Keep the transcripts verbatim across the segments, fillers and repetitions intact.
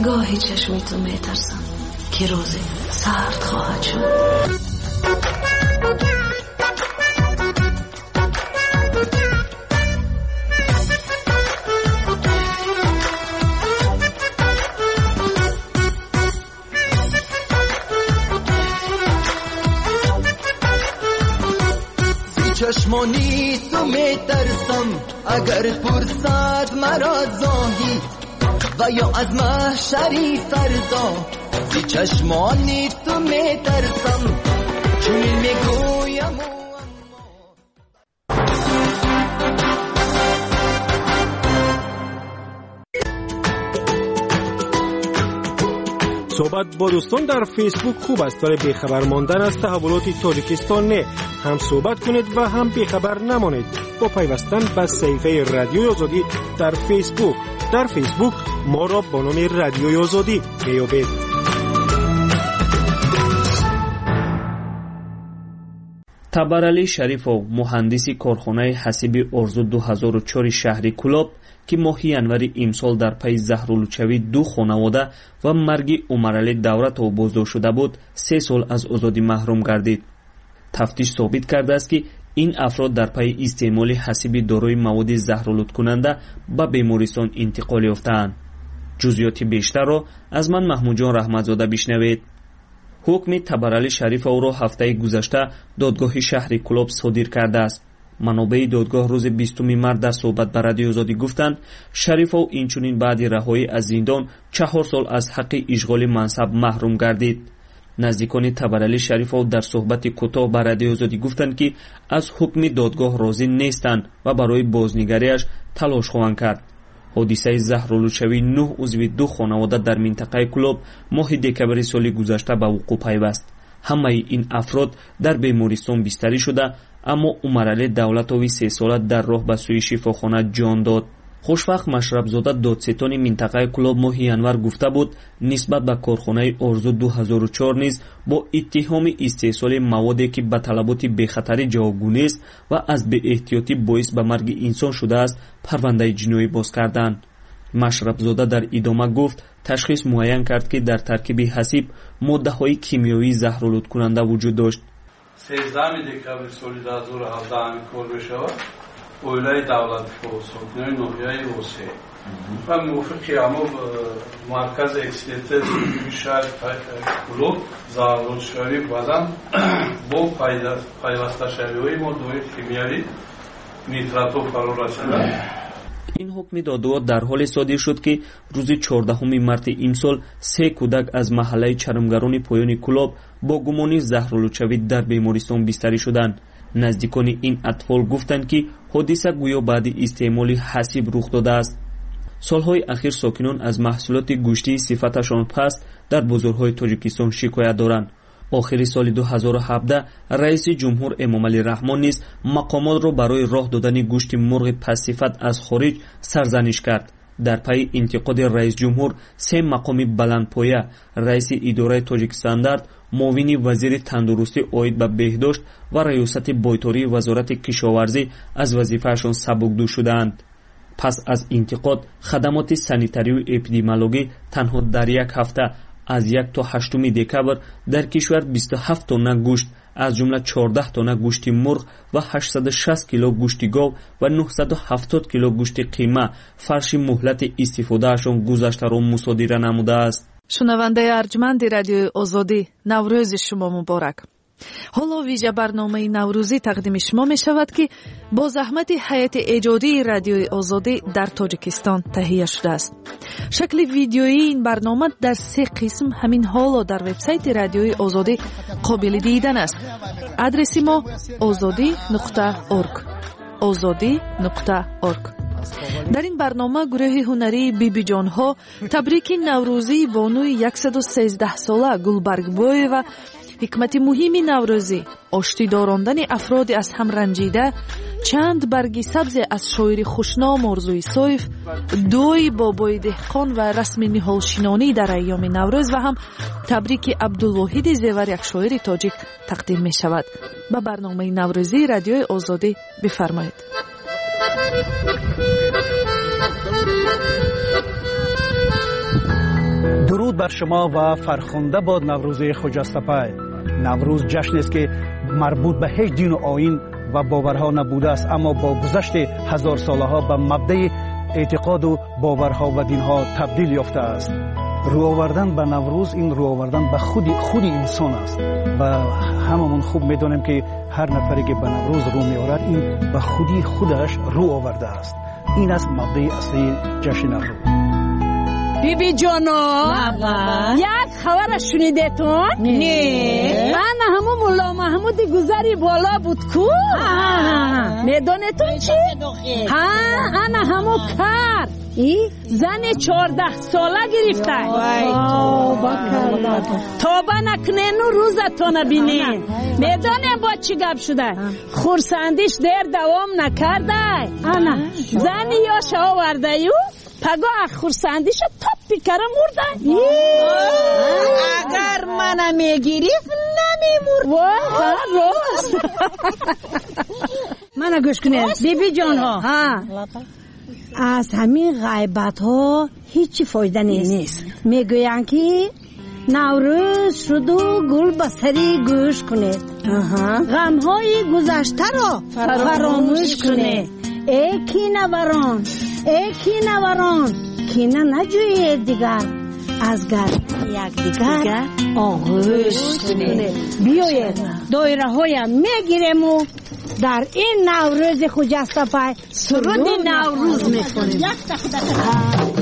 گاهی چشمی تو میترسم که روزی سرد خواهد شد. چشمانی تو میترسم اگر پرسد مرا زاهی و یا از محشری فردا. زی چشمانی تو میترسم چون میگویم صحبت با دوستان در فیسبوک خوب است، ولی بیخبر ماندن از تحولات تاجیکستان نه. هم صحبت کنید و هم بیخبر نمانید با پیوستن به صفحه رادیوی آزادی در فیسبوک. در فیسبوک ما را با نام رادیوی آزادی میابید. табарали Шарифов, муҳандиси корхонаи ҳасиби Орзу ду ҳазору чор шаҳри Кӯлоб, ки моҳи январи имсол дар пайи заҳрулучавӣ ду хонавода ва марги Умарали Давратов боздошт шуда буд, се сол аз озодӣ маҳрум гардид. тафтиш собит кардааст, ки ин афрод дар пайи истеъмоли ҳасиби дорои маводи заҳролудкунанда ба бемористон интиқол ёфтаанд. ҷузъиёти бештарро аз ман Маҳмудҷон Раҳматзода бишнавед. ҳукми Табарали Шарифовро ҳафтаи гузашта додгоҳи шаҳри Кӯлоб содир кардааст. манобаи додгоҳ рӯзи бистуми март дар суҳбат ба Радиои Озодӣ гуфтанд, Шарифов инчунин баъди раҳоӣ аз зиндон чаҳор сол аз ҳаққи ишғоли мансаб маҳрум гардид. наздикони Табарали Шарифов дар суҳбати кӯтоҳ ба Радиои Озодӣ гуфтанд, ки аз ҳукми додгоҳ розӣ нестанд ва барои бознигариаш талош хоҳанд кард. ҳодисаи заҳролудшавии нӯҳ узви ду хонавода дар минтақаи Кӯлоб моҳи декабри соли гузашта ба вуқӯъ пайваст. ҳамаи ин афрод дар бемористон бистарӣ шуда, аммо Умарали Давлатови се сола дар роҳ ба сӯи шифохона ҷон дод. хушвақт Машрабзода додсетони минтақаи Кӯлоб моҳи январ гуфта буд, нисбат ба корхонаи Орзу ду ҳазору чор низ бо иттиҳоми истеҳсоли маводе, ки ба талаботи бехатарӣ ҷавобгунест ва аз беэҳтиётӣ боис ба марги инсон шудааст, парвандаи ҷиноӣ боз карданд. Машрабзода дар идома гуфт, ташхис муайян кард, ки дар таркиби ҳасиб моддаҳои кимиёвии заҳролудкунанда вуҷуд дошт. сездахуми декабри соли ду ҳазору ҳавдаҳ ҳамин кор мешавад. оилаи давлатпо сокинони ноҳияи восе ва мувофиқи ҳамо маркази экспертизаи шаҳри Кӯлоб заҳролудшавӣ бадан бо пайвасташавиҳои моддаҳои кимиявӣ нитратҳо фаро расиданд. ин ҳукми додгоҳ дар ҳоле содир шуд, ки рӯзи чордаҳуми марти имсол се кӯдак аз маҳаллаи чаримгарони поёни Кӯлоб бо гумони заҳролудшавӣ дар бемористон бистарӣ шуданд. наздикони ин атфол гуфтанд, ки ҳодиса гӯё баъди истеъмоли ҳасиб рух додааст. солҳои ахир сокинон аз маҳсулоти гӯштии сифаташон паст дар бозорҳои Тоҷикистон шикоят доранд. охири соли ду ҳазору ҳабдаҳ раиси ҷумҳур Эмомалӣ Раҳмон низ мақомотро барои роҳ додани гӯшти мурғи пастсифат аз хориҷ сарзаниш кард. дар пайи интиқоди раис ҷумҳур се мақоми баландпоя, раиси идораи Тоҷикстандард, муовини вазири тандурустӣ оид ба беҳдошт ва раёсати бойтории вазорати кишоварзӣ аз вазифаашон сабукдӯш шудаанд. пас аз интиқод хадамоти санитарию эпидемиологӣ танҳо дар як ҳафта аз як то ҳаштуми декабр дар кишвар бисту ҳафт тонна гӯшт, аз ҷумла чордаҳ тонна гӯшти мурғ ва ҳаштсаду шаст кило гӯшти гов ва нуҳсаду ҳафтод кило гӯшти қима фарши муҳлати истифодаашон гузаштаро мусодира намудааст. шунавандаи арҷманди Радиои Озодӣ, Наврӯзи шумо муборак. ҳоло вижа барномаи наврӯзӣ тақдими шумо мешавад, ки бо заҳмати ҳайати эҷодии Радиои Озодӣ дар Тоҷикистон таҳия шудааст. шакли видеоии ин барнома дар се қисм ҳамин ҳоло дар вебсайти Радиои Озодӣ қобили дидан аст. адреси мо озодӣ нуқта орг озодӣ нуқта орг. дар ин барнома гурӯҳи ҳунарии бибиҷонҳо табрики наврӯзии бонуи яксаду сездаҳсола Гулбаргбоева ҳикмати муҳими наврӯзӣ, ошти дорондани афроди аз ҳам ранҷида, чанд барги сабзе аз шоири хушном Орзуи Соев, дуои бобои деҳқон ва расми ниҳолшинонӣ дар айёми Наврӯз ва ҳам табрики Абдулвоҳиди Зевар, як шоири тоҷик, тақдим мешавад. ба барномаи наврӯзии Радиои Озодӣ бифармоед. درود بر شما و فرخنده باد نوروز خجسته. نوروز جشنی است که مربوط به هیچ دین و آیین و باورها نبوده است، اما با گذشت هزار ساله ها به مبدأ اعتقاد و باورها و دینها تبدیل یافته است. رو آوردن به نوروز این رو آوردن به خود خود انسان است و هممون خوب میدونیم که هر نفری که به نوروز رو میآورد این به خودی خودش رو آورده است. این است مبدأ اصلی جشن نوروز. بیبی جانا یک خبر شنیده تو؟ نه. من همون مولا محمود گذری بالا بود کو؟ میدونه تو چی؟ ها انا همون کار زن چهارده ساله گرفته. توبه نکنه نو روزتو نبینه. میدونه با چی گپ شده؟ خورسندیش دیر دوام نکرده. زن یا شا ورده یو پگاه خورسندیشو تاپی کرم مرده. اگر منم میگیریف نمیمورد. واه راست. منو گوش کنید بیبی جان ها. از همین غیبت ها هیچی فایده نیست, نیست. میگوین که نوروز شد و گل بسری گوش کنید. غم های گذشته را فراموش کنید. ای کینه وران ای کینه وران کینه نجویید دیگر از گرد یک دیگر آغوش کنید. بیایید دایره های میگیریم و در این نوروز خجسته پای سرود نوروز میکنیم. یک دقیقه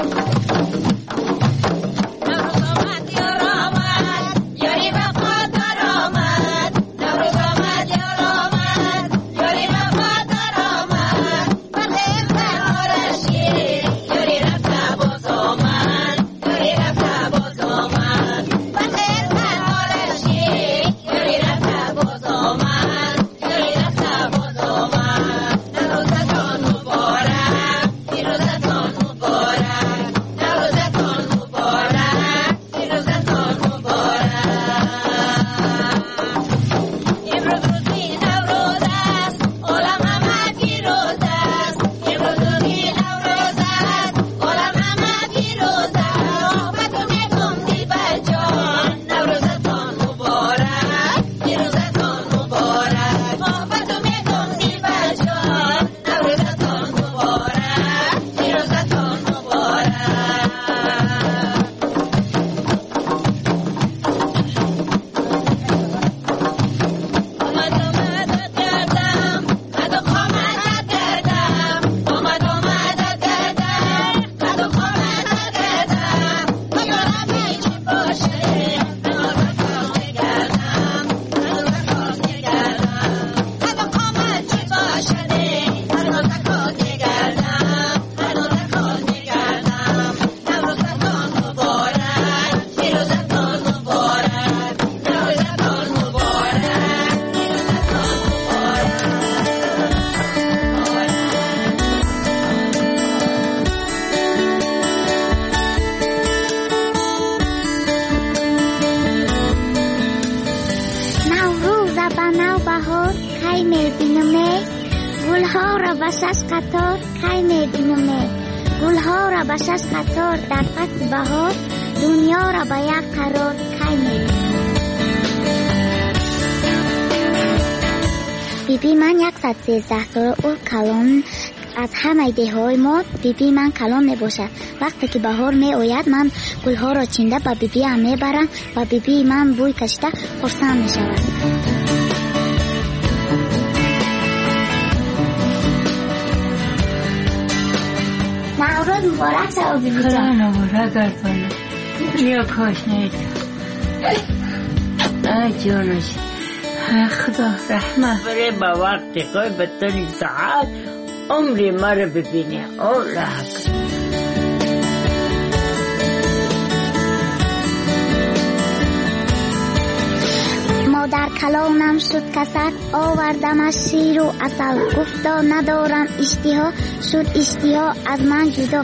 بساس قطار کی میبینم گلها را بساس قطار در فصل بهار دنیا را به یک قرار کی میبینم. بیبی من یک صد سیزده سال او کلان از همه ایده های ما بیبی من کلان می باشد. وقتی که بهار می آید من گلها را چینده با بیبی هم می برم و بیبی من بوی کشیده خرسند می شود. نوروز مبارک شد بیبی جان. خدا مبارک گردانه. یا کاش نید. ای جانش. خدا رحمت بره با وقتی خوی بطوری ساعت عمری مرا ببینه. الله مادر کلانم شد کسر آوردم از شیر و عسل گفتا ندارم اشتها شد اشتها از من جدا.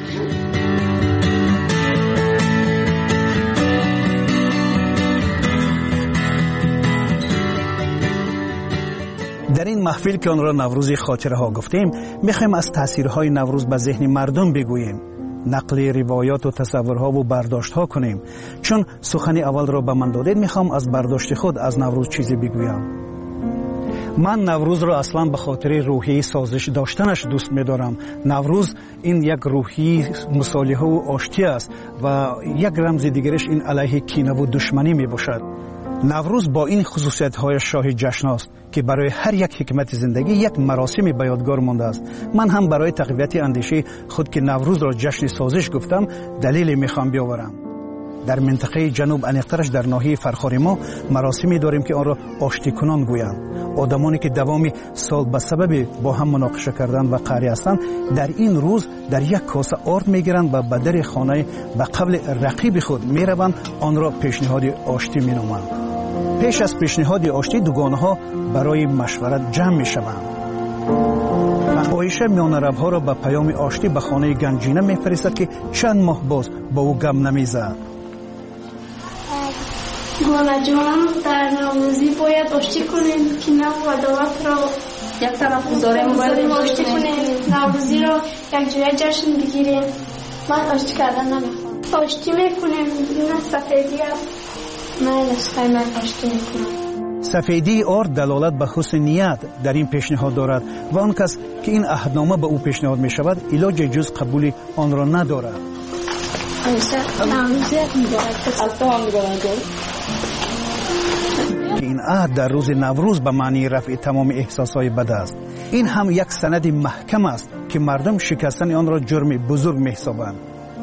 در این محفل که آن را نوروز خاطره ها گفتیم میخوایم از تاثیرهای نوروز به ذهن مردم بگوییم. نقل روایات و تصورها و برداشتها کنیم. چون سخن اول را به من دادید، میخوام از برداشت خود از نوروز چیزی بگویم. من نوروز را اصلا به خاطر روحی سازش داشتنش دوست می‌دارم. نوروز این یک روحی مصالحه و آشتی است و یک رمز دیگرش این علیه کینه و دشمنی میباشد. نوروز با این خصوصیت‌های شاهی جشن است که برای هر یک حکمت زندگی یک مراسم به یادگار مانده است. من هم برای تقویت اندیشه خود که نوروز را جشن سازش گفتم دلیلی میخوام بیاورم. در منطقه جنوب انیقترش در ناحیه فرخار ما مراسمی داریم که آن را آشتی کنان گویند. آدمانی که دوام سال به سبب با هم مناقشه کردن و قهری هستند در این روز در یک کاسه آرد میگیرند و به در خانه به قبل رقیب خود میروند، آن را پیشنهاد آشتی مینامند. پیش از پیشنهاد آشتی دوگانه ها برای مشورت جمع میشوند. عایشه میان ربها را به پیام آشتی به خانه گنجینه میفرستد که چند ماه باز با او گم نمیزد. گل جان، در نوروزی باید آشتی کنیم که نه و دعوت را یک طرف گذاریم، باید آشتی کنیم، نوروزی را یک جای جشن بگیریم. من آشتی کردن نمیخوام. آشتی میکنیم، این سفیدی است. من نسخه من آشتی میکنم. سفیدی آرد دلالت به حسن نیت در این پیشنهاد دارد و آن کس که این عهدنامه به او پیشنهاد می شود علاج جز قبول آن را ندارد. که این عهد در روز نوروز به معنی رفع تمام احساسهای بد است. این هم یک سند محکم است که مردم شکستن آن را جرم بزرگ می حسابند.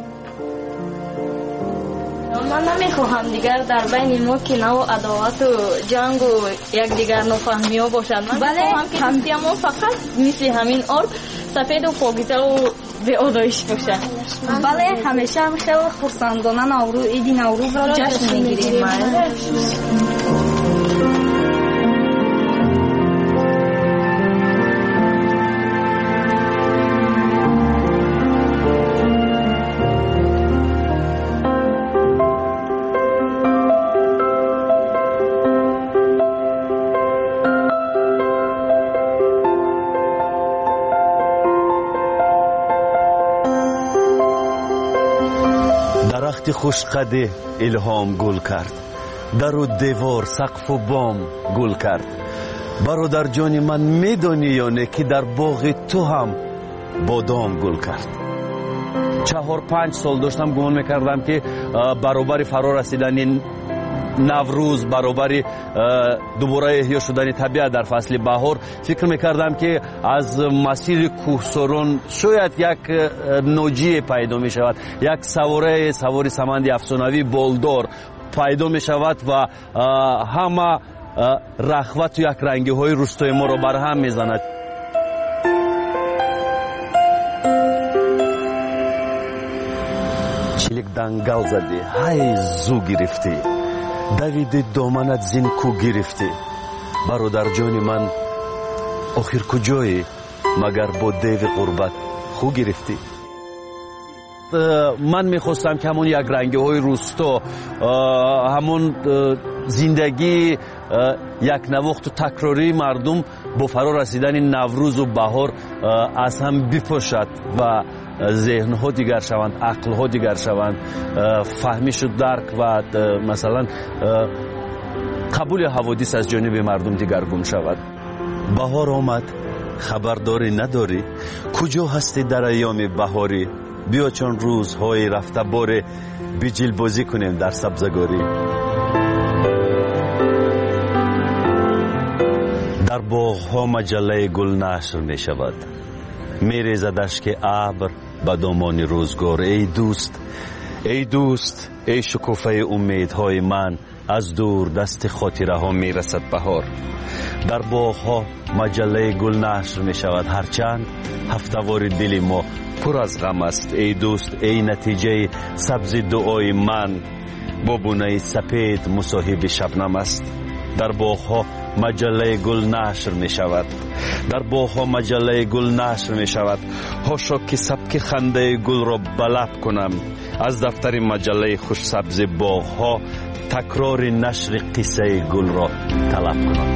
من نمیخواهم دیگر در بین ما کینه و عداوت و جنگ و یک دیگر نفهمی ها باشد. من میخواهم که همتی ما فقط مثل همین آرد سفید و پاکیزه و به آرایش باشد. بله، همیشه هم خیلی خرسندانه نوروز عید نوروز را جشن میگیریم. خوشقده الهام گل کرد، در و دیوار سقف و بام گل کرد. برادر جان من میدانی یا نه که در باغ تو هم بادام گل کرد. چهار پنج سال داشتم گمان میکردم که برابر فرا رسیدن نوروز، برابر دوباره احیا شدن طبیعت در فصل بهار، فکر میکردم که از مسیر کوهساران شاید یک نوجی پیدا می شود، یک سواره سواری سمند افسانوی بالدار پیدا می شود و همه رخوت و یک رنگی های روستای ما را برهم می زند. چلیک دنگل زدی، های زو گرفتی، دوید دامنت زین کو گرفتی. برادر جان من آخر کجایی مگر با دیو قربت خو گرفتی؟ من میخواستم که همون یک رنگی های روستا، همون زندگی یک نواخت و تکراری مردم با فرا رسیدن نوروز و بهار از هم بپوشد و ذهن ها دیگر شوند، عقل ها دیگر شوند، فهمیش و درک و مثلا قبول حوادث از جانب مردم دیگرگون شود. بهار آمد، خبرداری نداری؟ کجا هستی در ایام بهاری؟ بیا چون روزهای رفته باره بیجیل بازی کنیم در سبزگاری. در باغ ها مجله گل نشر می شود، می ریزدش که ابر به دامان روزگار. ای دوست، ای دوست، ای شکوفه امیدهای من، از دور دست خاطره ها می رسد بهار. در باغ ها مجله گل نشر می شود، هرچند هفتوار دل ما پر از غم است. ای دوست، ای نتیجه سبز دعای من، با بونه سپید مصاحب شبنم است. در باغ ها مجله گل نشر می شود، در باغ ها مجله گل نشر می شود. هاشا که سبک خنده گل را بلب کنم، از دفتر مجله خوش سبز باغ ها تکرار نشر قصه گل را طلب کنم.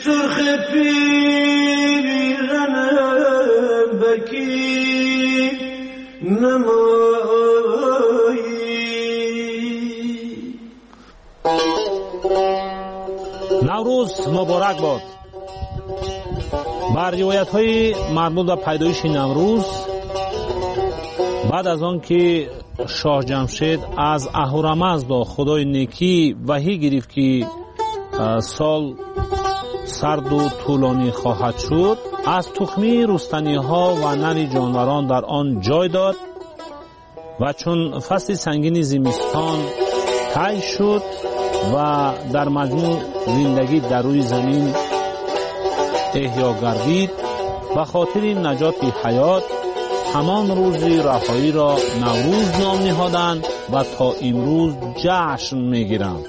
سرخ پیرنم بکی نمایی. نوروز مبارک باد. بر روایت های مربوط به پیدایش نوروز، بعد از آن که شاه جمشید از اهورامزد خدای نیکی وحی گرفت که سال سرد و طولانی خواهد شد، از تخمی رستنی ها و نر جانوران در آن جای داد و چون فصل سنگین زمستان طی شد و در مجموع زندگی در روی زمین احیا گردید، به خاطر نجات حیات همان روز رهایی را نوروز نام نهادند و تا امروز جشن میگیرند.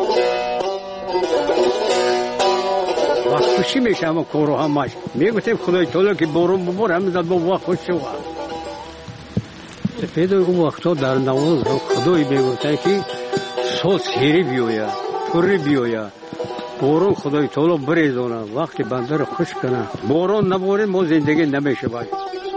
وقت خوشی میشه اما کارو همش میگفتیم خدای تعالی که بارون ببار همه زد با وقت خوش شد. پیدا اون وقتا در نوروز خدای میگفتن که سال سیری بیاید، پری بیاید، بارون خدای تعالی بریزونه، وقتی بنده رو خوش کنه. بارون نباره ما زندگی نمیشه باید.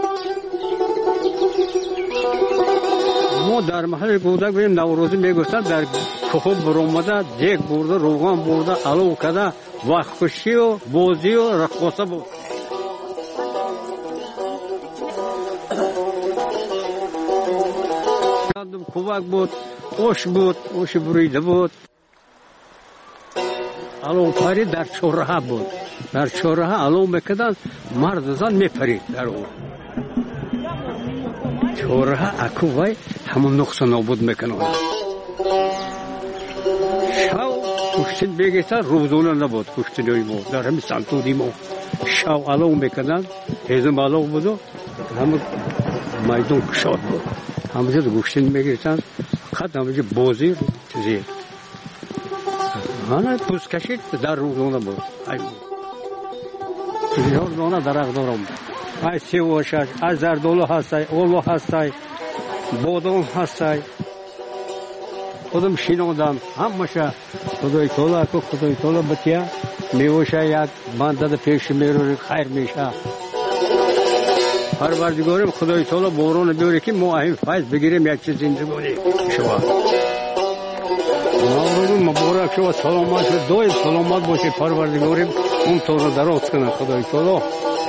ما در محل کودک بودیم نوروزی میگفتن در کهو برآمده دیگ برده، روغن برده، علو کده، وقت خوشی و بازی و رقصه بود. کوبک بود، اوش بود، اوش بریده بود. علو پری در چهارراه بود. در چهارراه علو میکردن، مرد زن میپرید در اون. چهارراه اکوای همون نقص نابود میکنن. شاو کشتن بگیرن روزونه نبود کشتنی ما در همین سنتودی ما. شاو علو میکردن، هزم علو بودو، همون میدون کشاد بود. همونجا گوشتن میگیرن، خط همونجا بازی چیزی. آنها پوست کشید در روزونه بود. چیزها روزونه درخت دارم. ای سیوشش، ای زردالو هستای، اولو هستای، بادام هستای. خودم شینودم، همشه خدای تعالی که خدای تعالی بتیا میوشه یک بنده پیش میروی خیر میشه. پروردگارم خدای تعالی بارون بیاره که ما این فیض بگیریم یک چیز زندگی شما. نوروز مبارک شو، سلامت شو، دوی سلامت باشه. پروردگارم اون تو رو دراز کنه خدای تعالی.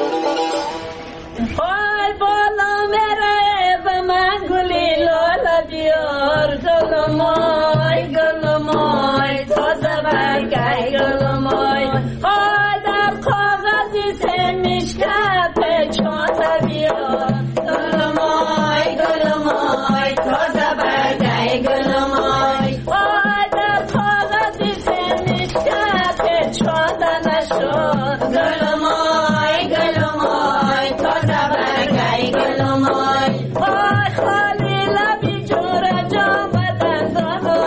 آی بالا میره به من گلی لاله بیار، گلمای گلمای تازه برگای گلمای. آی در کاغذی سه میشکت پیچات بیار، گلمای گلمای تازه برگای گلمای. آی در کاغذی سه میشکت پیچات نشد، گلمای گلمای تازه برگای گلمای. آی خالی لبی جور جام بدن دادو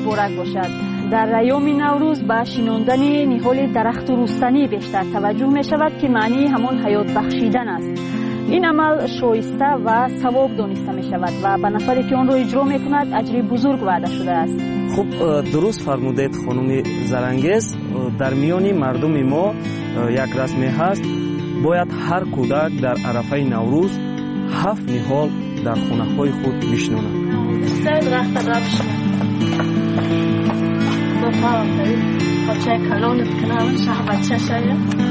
مبارک باشد. در ایام نوروز به شناندن نهال درخت رستنی بیشتر توجه می شود که معنی همان حیات بخشیدن است. این عمل شایسته و ثواب دانسته می شود و به نفری که آن را اجرا می کند اجر بزرگ وعده شده است. خب درست فرمودید خانم زرنگیز. در میان مردم ما یک رسمی هست، باید هر کودک در عرفه نوروز هفت نهال در خانه های خود بشناند. درخت را بشناند. با فهم دارید بچه کلانت کنم شه بچه شاید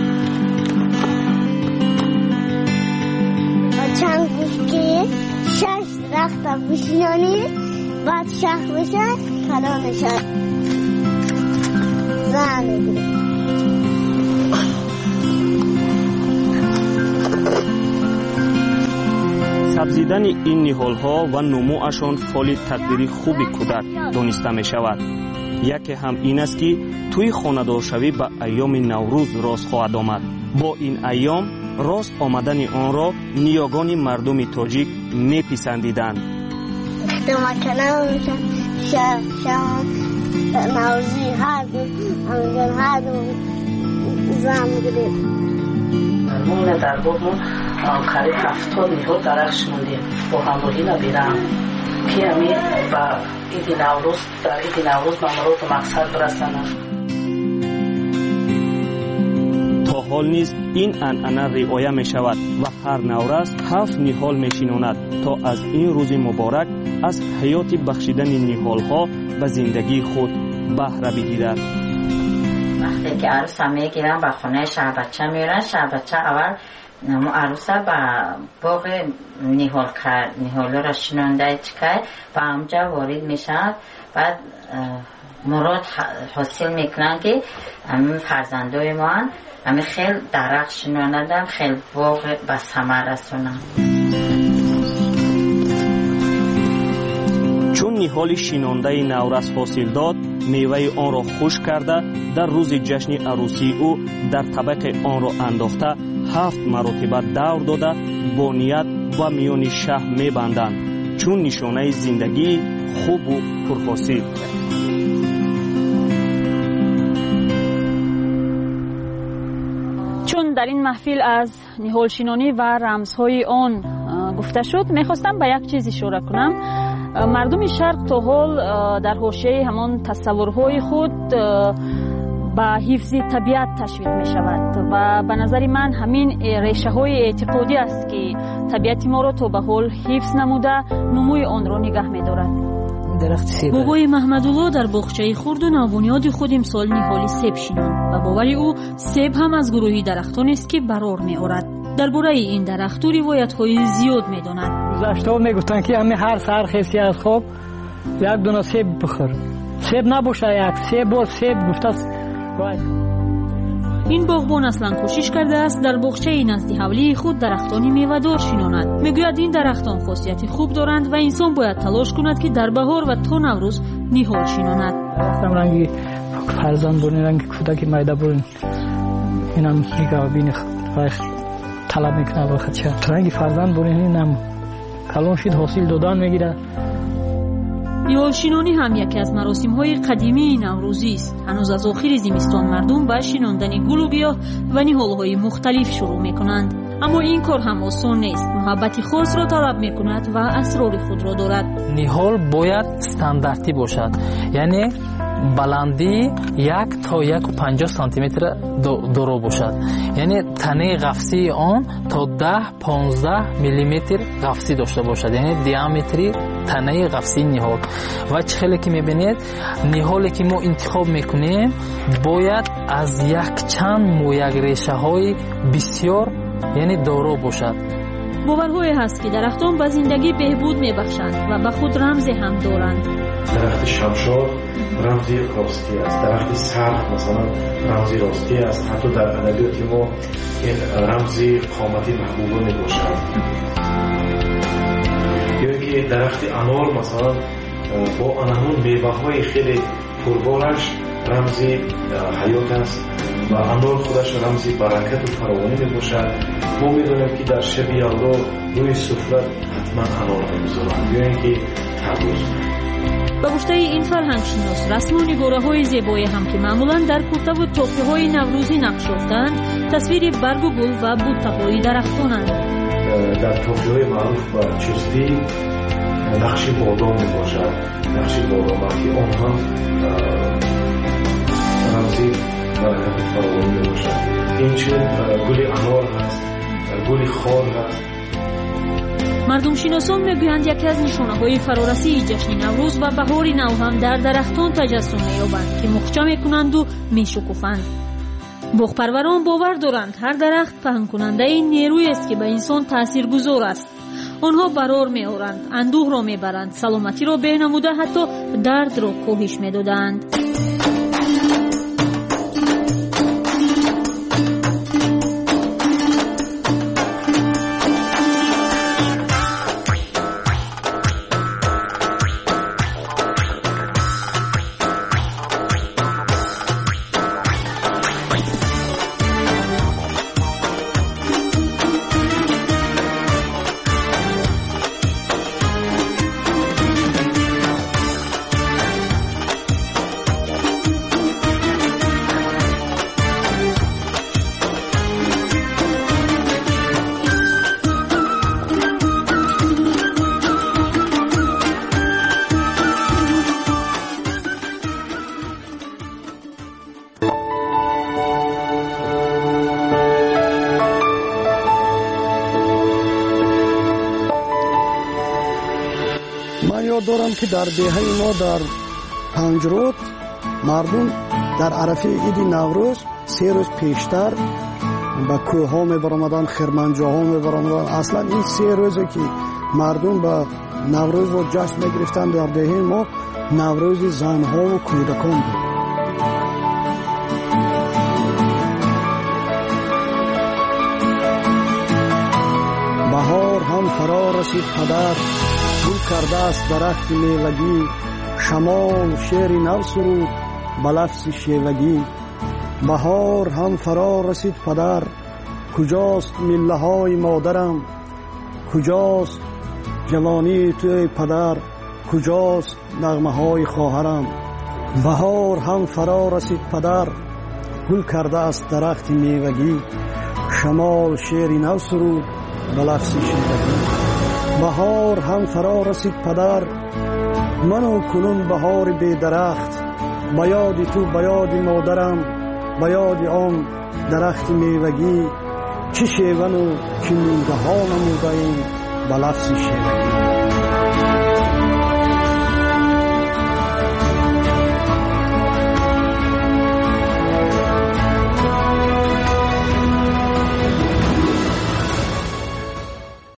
چند گوش که شش درخت را بشنانی بعد شه بشه کلانه شد زن بگیره. سبزیدن این نهال ها و نموشان فعال تدبیری خوبی کودک دانسته می شود. یکی هم این است که توی خانه‌دارشوی به ایام نوروز راست خواهد آمد. با این ایام راست آمدن آن را نیاگان مردم تاجیک می پسندیدند. دمکنه میشن شهر شهر نوروزی هر دو همگن هر دو زن بگیرید. مونه در بودمون قریب هفتاد نهال درخش موندیم با همراهی نبیرم که همی با ایدی نوروز در ایدی نوروز ممرو به مقصد برسنم. تا حال نیز این انعنه رعایت می شود و هر نوروز هفت نهال می شناند تا از این روز مبارک از حیات بخشیدن نهال ها به زندگی خود بهره بگیرد. وقتی که عروس هم میگیرن به خونه شهر بچه میرن، شهر بچه اول نمو عروسه به باغ نهال کرد، نهال را شنانده چکه و همجا وارد میشن. بعد مراد حاصل میکنن که همین فرزندای ما همین خیلی درخت شناندن، خیلی باغ به ثمر رسونن. چون نهال شنانده نوروز حاصل داد، میوه آن را خشک کرده در روز جشن عروسی او در طبق آن را انداخته هفت مرتبه دور داده با نیت و میان شهر میبندند چون نشانه زندگی خوب و پرحاصل. چون در این محفل از نهال شنانی و رمزهای آن گفته شد، میخواستم به یک چیز اشاره کنم. مردم شرق تا حال در حاشیه همان تصورهای خود به حفظ طبیعت تشویق می شود و به نظر من همین ریشه های اعتقادی است که طبیعت ما را تا به حال حفظ نموده نموی آن را نگه می دارد. بابای محمدالله در باغچه خرد و نوبنیاد خود امسال نهال سیب شناند و باور او سیب هم از گروهی درختان است که برار می آورد. درباره این درخت روایت های زیاد می داند. گذشته می گفتن که همین هر سحر خیسی از خواب یک دونه سیب بخور، سیب نباشه یک سیب و سیب گفته است. این باغبان اصلا کوشش کرده است در باغچه نزد حولی خود درختانی میوه‌دار شناند. میگوید این درختان خاصیت خوب دارند و انسان باید تلاش کند که در بهار و تا نوروز نهال شناند. درختم رنگی فرزند بونی رنگی کودکی میده بونی اینم میگه بینی طلب میکنه بخد چه رنگی فرزند بونی اینم کلان شد حاصل دادن میگیره. نهال شنانی هم یکی از مراسم‌های قدیمی نوروزی است. هنوز از آخر زمستان مردم به شناندن گل و گیاه و نهال‌های مختلف شروع می‌کنند. اما این کار هم آسان نیست. محبت خاص را طلب می‌کند و اسرار خود را دارد. نهال باید استانداردی باشد. یعنی بلندی یک تا یک و پنجاه سانتی متر دورو باشد. یعنی تنه قفسی آن تا ده پانزده میلیمتر قفسی داشته باشد. یعنی دیامتری تنه قفسی نهال. و چخیلی که میبینید نهالی که ما انتخاب میکنیم باید از یک چند مو یک ریشه های بسیار یعنی دورو باشد. باورهایی هست که درختان به زندگی بهبود میبخشند و به خود رمزی هم دارند. درخت شمشاد رمزی راستی است، درخت سرخ مثلا رمزی راستی است. حتی در ادبیات ما این رمزی قامتی محبوبه می باشد. یا که درخت انار مثلا با انانون میوه های خیلی پربارش رمزی حیات است. و انار خودش رمزی برکت و فراوانی میباشد. ما میدونیم که در شب یلدا روی سفره حتما انار میگذارند یا اینکه تربوز. به گفته این فرهنگشناس، رسم و نگاره‌های زیبایی هم که معمولاً در کرته و تاقی‌های نوروزی نقش یافته‌اند، تصویر برگ و گل و بوته‌های درختانند. در تاقی‌های معروف به چستی نقش بادام میباشد. نقش بادام که آن هم رمزی برکت فراوانی میباشد. اینچون گل انار هست، گل خار هست. مردم شناسان میگویند یکی از نشانه های فرارسی جشن نوروز و بهار نو هم در درختان تجسم می‌یابند که مخچه میکنند و میشکفند. باغپروران باور دارند هر درخت پهن کننده نیرویی است که به انسان تاثیرگذار است. آنها برار می‌آورند، اندوه را میبرند، سلامتی را بهنموده حتی درد را کاهش میدادند. دارم که در دهه ما در پنجرود مردم در عرفه عید نوروز سه روز پیشتر به کوه ها می برآمدند، خرمنجه ها می برآمدند. اصلا این سه روزی که مردم به نوروز رو جشن می گرفتن در دهه ما نوروز زن ها و کودکان بود. بهار هم فرا رسید پدر، گل کرده است درخت میوگی، شمال شعر نو سرود به لفظ شیوگی. بهار هم فرا رسید پدر، کجاست مله های مادرم، کجاست جوانی توی پدر، کجاست نغمه های خواهرم. بهار هم فرا رسید پدر، گل کرده است درخت میوگی، شمال شعر نو سرود به لفظ شیوگی. بهار هم فرا رسید پدر، منو کنون بهار بی درخت، به یاد تو به یاد مادرم، به یاد آن درخت میوگی. چه شیون و چه میوه ها نموده ایم به لفظ شیوگی.